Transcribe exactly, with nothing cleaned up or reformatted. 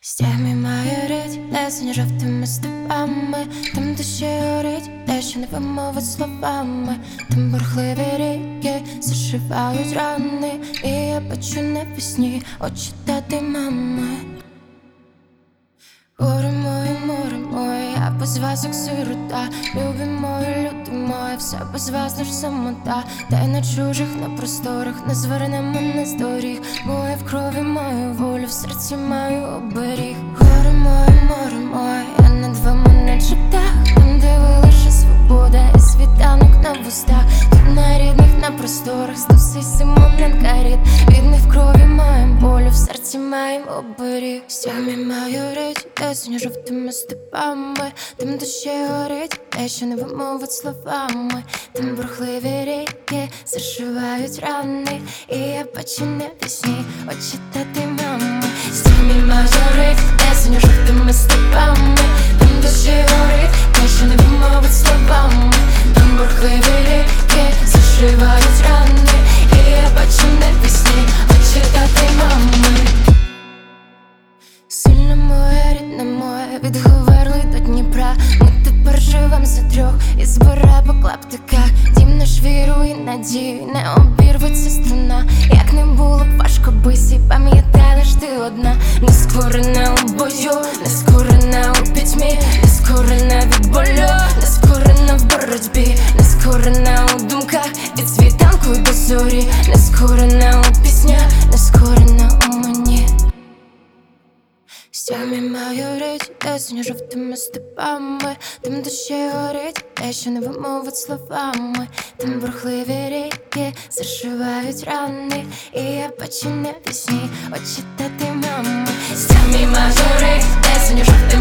Стями майорить, десень жовтими степами, там душі горить, те, що не вимовить словами, там бурхливі ріки зашивають рани, і я бачу навесні очі тати мами. Горе моє, море моє, я без вас як сирота. Любі мої, люди мої, все без вас лиш самота. Та й на чужих, на просторах не зверне мене з доріг. Моє в крові маю волю, в серці маю оберіг. Горе моє, море моє, я над вами наче птах, там де ви лише свобода і світанок на вустах. Тут на рідних, на просторах стуси Симоненка рід. Рідних в крові маєм болю, в серці маєм оберіг. Стями майорить, десень жовтими степами, там душі горить, те, що не вимовить словами, там бурхливі ріки зашивають рани, і я бачу навесні очі тати мами. Стями майорить, десень жовтими степами, там душі горить, те, що не вимовить словами, там бурхливі ріки зашивають рани, і я бачу навесні очі тати мами. Сильна моя, рідна моя, від Говерли до Дніпра. Ми тепер живем за трьох і збира по клаптиках. Дім наш віру і надію, не обірветься струна. Як не було б важко бисі, пам'ятай лиш ти одна. Не скорена у бою, не скорена у пітьмі, не скорена від болю, не скорена в боротьбі, не скорена у думках від світанку до зорі, не скорена у піснях, не скорена у мені. Стями майорить, десень жовтими степами, там душі горить, те, що не вимовить словами, там бурхливі ріки зашивають рани, і я бачу навесні очі тати мами. Стями майорить, десень жовтими